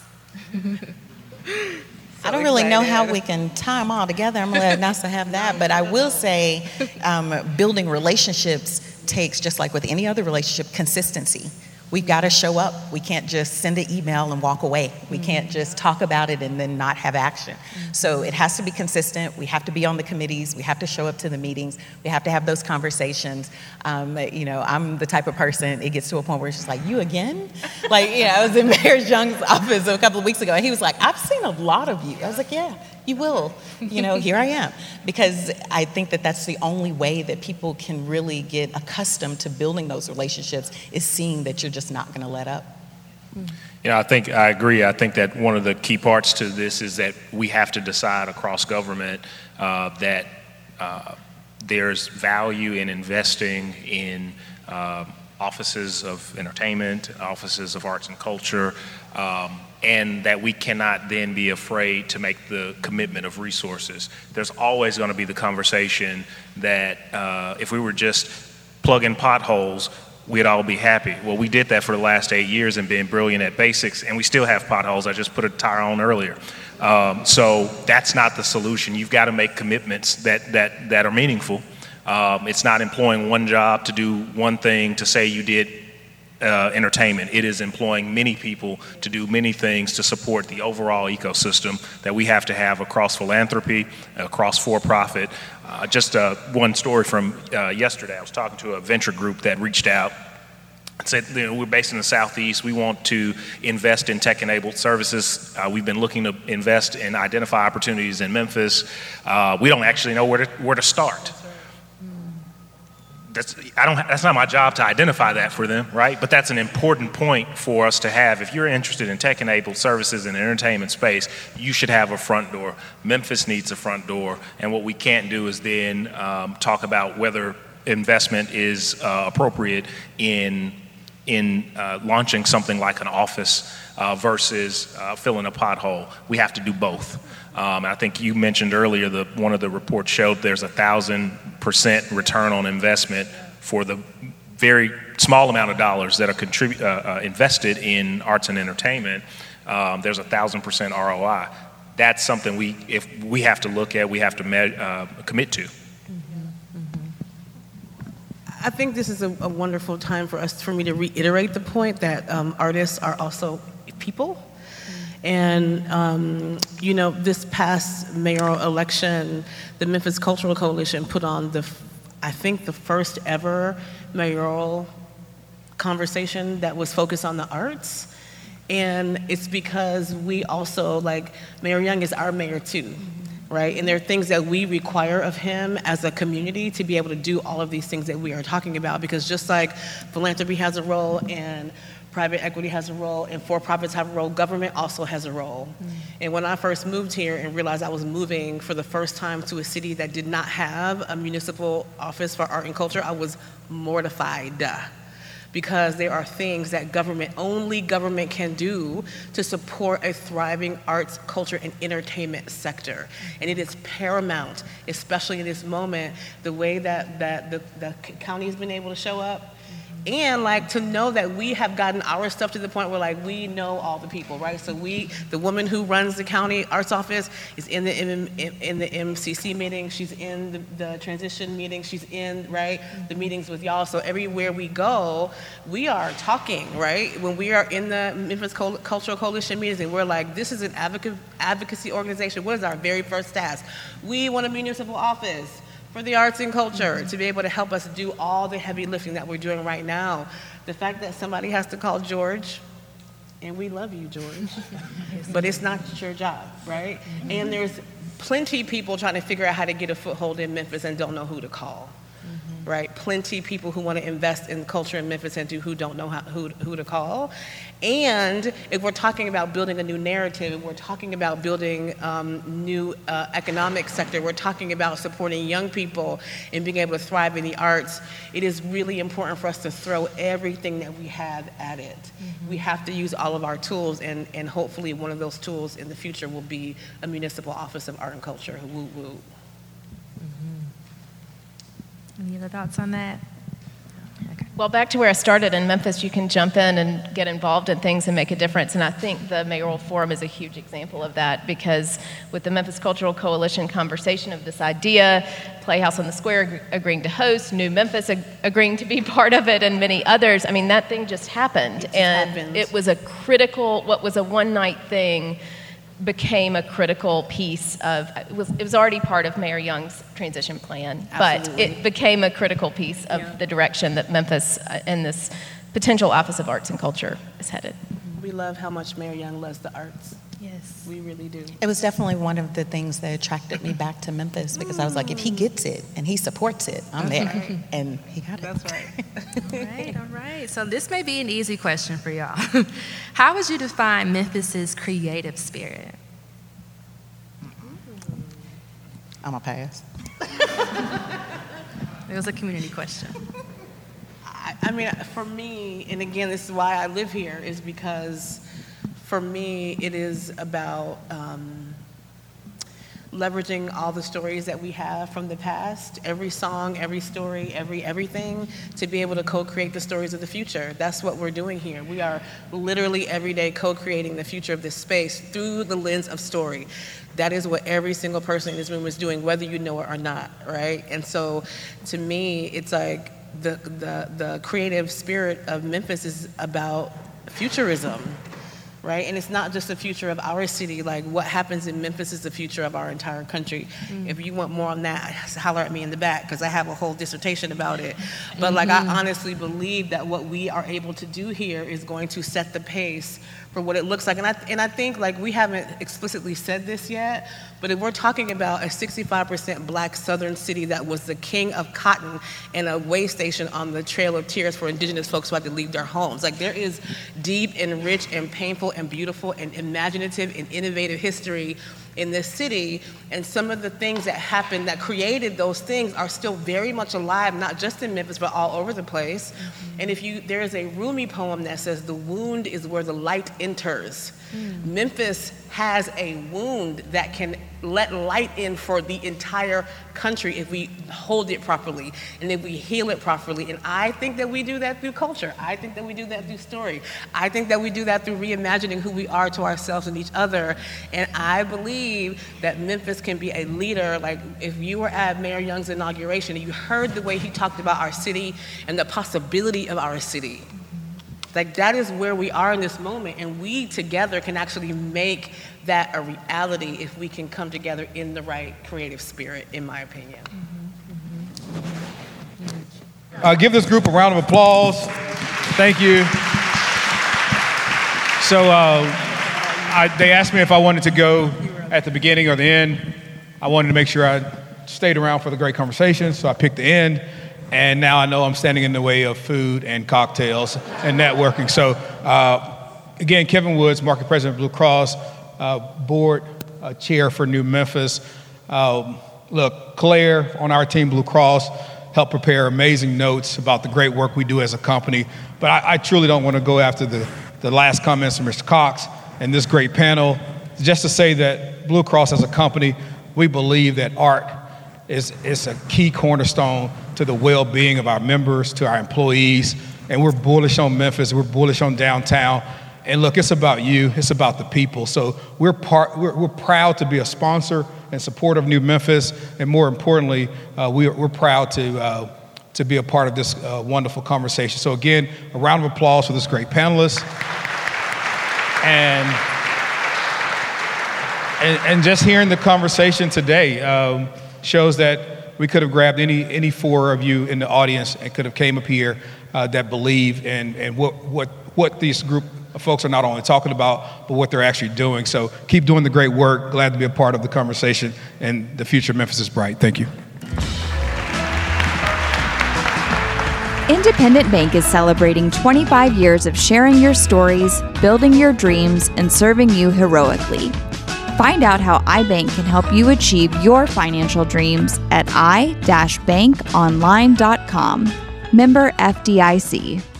I don't really know how we can tie them all together. I'm going to let Nasa have that. But I will say um, building relationships takes, just like with any other relationship, consistency. We've got to show up. We can't just send an email and walk away. We can't just talk about it and then not have action. So it has to be consistent. We have to be on the committees. We have to show up to the meetings. We have to have those conversations. Um, you know, I'm the type of person, it gets to a point where it's just like, you again? Like, you know, I was in Mayor Young's office a couple of weeks ago, and he was like, I've seen a lot of you. I was like, yeah, you will. You know, here I am. Because I think that that's the only way that people can really get accustomed to building those relationships, is seeing that you're just not going to let up. You know, I think I agree. I think that one of the key parts to this is that we have to decide across government uh, that uh, there's value in investing in uh, offices of entertainment, offices of arts and culture, um, and that we cannot then be afraid to make the commitment of resources. There's always going to be the conversation that uh, if we were just plugging potholes, we'd all be happy. Well, we did that for the last eight years and been brilliant at basics, and we still have potholes. I just put a tire on earlier. Um, so that's not the solution. You've got to make commitments that that that are meaningful. Um, it's not employing one job to do one thing to say you did uh, entertainment. It is employing many people to do many things to support the overall ecosystem that we have to have across philanthropy, across for-profit. Uh, just uh, one story from uh, yesterday. I was talking to a venture group that reached out and said, you know, we're based in the Southeast. We want to invest in tech-enabled services. Uh, we've been looking to invest and identify opportunities in Memphis. Uh, we don't actually know where to, where to start. That's, I don't, that's not my job to identify that for them, right? But that's an important point for us to have. If you're interested in tech-enabled services in the entertainment space, you should have a front door. Memphis needs a front door, and what we can't do is then um, talk about whether investment is uh, appropriate in in uh, launching something like an office uh, versus uh, filling a pothole. We have to do both. Um, I think you mentioned earlier that one of the reports showed there's a thousand percent return on investment for the very small amount of dollars that are contrib- uh, uh, invested in arts and entertainment. Um, there's a thousand percent R O I. That's something we, if we have to look at, we have to me- uh, commit to. I think this is a, a wonderful time for us, for me to reiterate the point that um, artists are also people. And, um, you know, this past mayoral election, the Memphis Cultural Coalition put on the, I think, the first ever mayoral conversation that was focused on the arts. And it's because we also, like, Mayor Young is our mayor too, right? And there are things that we require of him as a community to be able to do all of these things that we are talking about, because just like philanthropy has a role and private equity has a role, and for-profits have a role. Government also has a role. Mm. And when I first moved here and realized I was moving for the first time to a city that did not have a municipal office for art and culture, I was mortified. Because there are things that government, only government can do to support a thriving arts, culture, and entertainment sector. And it is paramount, especially in this moment, the way that, that the, the county has been able to show up. And like to know that we have gotten our stuff to the point where like we know all the people, right? So we, the woman who runs the county arts office is in the M- in the M C C meeting. She's in the, the transition meeting. She's in right the meetings with y'all. So everywhere we go, we are talking, right? When we are in the Memphis Col- Cultural Coalition meetings, and we're like, this is an advocacy advocacy organization. What is our very first task? We want a municipal office for the arts and culture, mm-hmm. to be able to help us do all the heavy lifting that we're doing right now. The fact that somebody has to call George, and we love you, George, but it's not your job, right? Mm-hmm. And there's plenty of people trying to figure out how to get a foothold in Memphis and don't know who to call, mm-hmm. right? Plenty of people who want to invest in culture in Memphis and who don't know how, who, who to call. And if we're talking about building a new narrative, if we're talking about building um, new uh, economic sector, we're talking about supporting young people and being able to thrive in the arts, it is really important for us to throw everything that we have at it. Mm-hmm. We have to use all of our tools, and, and hopefully one of those tools in the future will be a municipal office of art and culture. Woo woo. Mm-hmm. Any other thoughts on that? Well, back to where I started in Memphis, you can jump in and get involved in things and make a difference. And I think the Mayoral Forum is a huge example of that, because with the Memphis Cultural Coalition conversation of this idea, Playhouse on the Square agreeing to host, New Memphis ag- agreeing to be part of it, and many others, I mean, that thing just happened. It just and happened. It was a critical, what was a one-night thing became a critical piece of, it was, it was already part of Mayor Young's transition plan, Absolutely. But it became a critical piece of yeah. the direction that Memphis uh, and this potential Office of Arts and Culture is headed. We love how much Mayor Young loves the arts. Yes. We really do. It was definitely one of the things that attracted me back to Memphis, because I was like, if he gets it and he supports it, I'm That's there. Right. And he got it. That's right. All right, all right. So this may be an easy question for y'all. How would you define Memphis's creative spirit? I'm gonna pass. It was a community question. I, I mean, for me, and again, this is why I live here, is because for me, it is about um, leveraging all the stories that we have from the past, every song, every story, every everything, to be able to co-create the stories of the future. That's what we're doing here. We are literally every day co-creating the future of this space through the lens of story. That is what every single person in this room is doing, whether you know it or not, right? And so, to me, it's like the the the creative spirit of Memphis is about futurism, right? And it's not just the future of our city. Like, what happens in Memphis is the future of our entire country. Mm. If you want more on that, holler at me in the back, because I have a whole dissertation about it. But like, mm-hmm. I honestly believe that what we are able to do here is going to set the pace for what it looks like. And I, and I think, like, we haven't explicitly said this yet, but if we're talking about a sixty-five percent black southern city that was the king of cotton and a way station on the Trail of Tears for indigenous folks who had to leave their homes, like, there is deep and rich and painful and beautiful and imaginative and innovative history in this city, and some of the things that happened that created those things are still very much alive, not just in Memphis, but all over the place. Mm-hmm. And if you, there is a Rumi poem that says, "The wound is where the light enters." Mm. Memphis has a wound that can let light in for the entire country if we hold it properly and if we heal it properly. And I think that we do that through culture. I think that we do that through story. I think that we do that through reimagining who we are to ourselves and each other. And I believe that Memphis can be a leader. Like, if you were at Mayor Young's inauguration and you heard the way he talked about our city and the possibility of our city, like, that is where we are in this moment, and we together can actually make that a reality if we can come together in the right creative spirit, in my opinion. Mm-hmm. Mm-hmm. Uh, give this group a round of applause. Thank you. So uh, I, they asked me if I wanted to go at the beginning or the end. I wanted to make sure I stayed around for the great conversation, so I picked the end. and now I know I'm standing in the way of food and cocktails and networking. So uh, again, Kevin Woods, Market President of Blue Cross, uh, Board uh, Chair for New Memphis. Um, look, Claire on our team, Blue Cross, helped prepare amazing notes about the great work we do as a company. But I, I truly don't want to go after the, the last comments from Mister Cox and this great panel. Just to say that Blue Cross as a company, we believe that art is, is a key cornerstone to the well-being of our members, to our employees, and we're bullish on Memphis, we're bullish on downtown. And look, it's about you, it's about the people. So we're part, we're, we're proud to be a sponsor and support of New Memphis, and more importantly, uh, we are, we're proud to uh, to be a part of this uh, wonderful conversation. So again, a round of applause for this great panelist. And, and, and just hearing the conversation today um, shows that we could have grabbed any any four of you in the audience and could have came up here uh, that believe in, in what, what, what these group of folks are not only talking about, but what they're actually doing. So keep doing the great work. Glad to be a part of the conversation, and the future of Memphis is bright. Thank you. Independent Bank is celebrating twenty-five years of sharing your stories, building your dreams, and serving you heroically. Find out how iBank can help you achieve your financial dreams at i dash bank online dot com. Member F D I C.